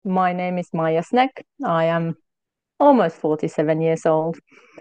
My name is Maija Snäck. I am almost 47 years old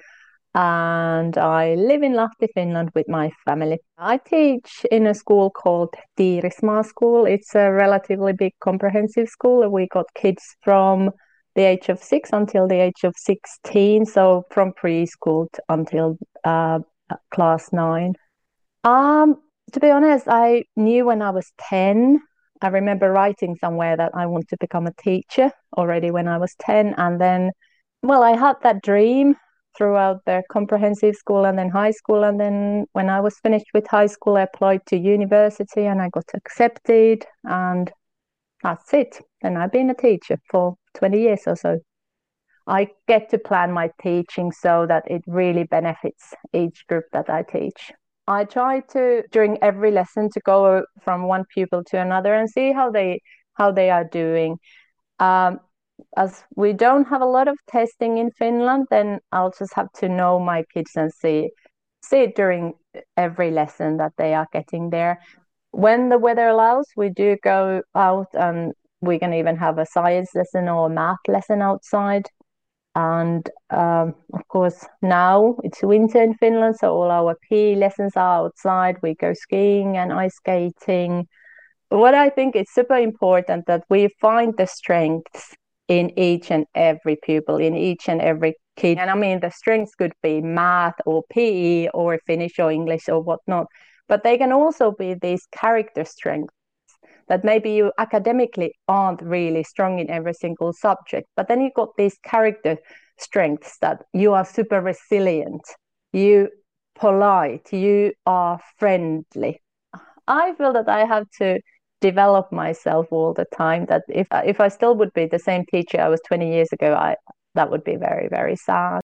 and I live in Lahti, Finland with my family. I teach in a school called Tiirismaa School. It's a relatively big comprehensive school. We got kids from the age of 6 until the age of 16, so from preschool until class 9. Um, to be honest, I knew when I was 10. I remember writing somewhere that I want to become a teacher already when I was 10. And then, well, I had that dream throughout the comprehensive school and then high school. And then when I was finished with high school, I applied to university and I got accepted. And that's it. And I've been a teacher for 20 years or so. I get to plan my teaching so that it really benefits each group that I teach. I try to during every lesson to go from one pupil to another and see how they are doing. Um, as we don't have a lot of testing in Finland, then I'll just have to know my kids and see during every lesson that they are getting there. When the weather allows, we do go out and we can even have a science lesson or a math lesson outside. And of course, now it's winter in Finland, so all our PE lessons are outside. We go skiing and ice skating. What I think is super important that we find the strengths in each and every pupil, in each and every kid. And I mean, the strengths could be math or PE or Finnish or English or whatnot, but they can also be these character strengths that maybe you academically aren't really strong in every single subject, but then you got these character strengths that you are super resilient, you polite, you are friendly. I feel that I have to develop myself all the time. That if I still would be the same teacher I was 20 years ago, I that would be very, very sad.